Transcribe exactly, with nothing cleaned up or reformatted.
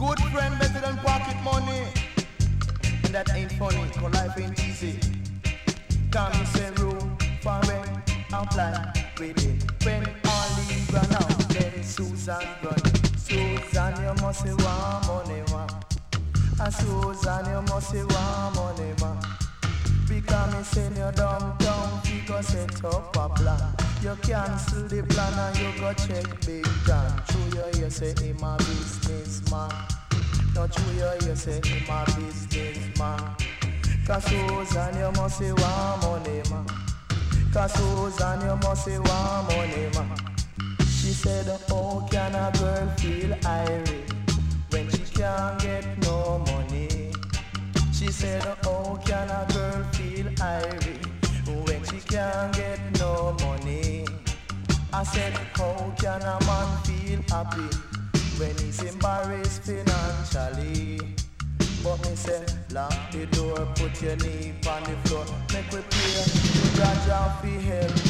Good friend better than pocket money. And that ain't funny, cause life ain't easy. Come and say room for rent and plan with it. When all leave run out, then Susan run. Susan, you must say want money, man. And Susan, you must say want money, man. Because me send you downtown, we go set up a plan. You cancel the plan and you go check Big John. True you hear say him a businessman. Not true you hear say him a businessman. Cause Susan you must say want money man. Cause Susan you must say want money man. She said how can a girl feel irate when she can't get no money? She said how can a girl feel irate when she can't get no money? I said how can a man feel happy when he's embarrassed financially? But me say lock the door, put your knee on the floor, make we pray to God Jah fi help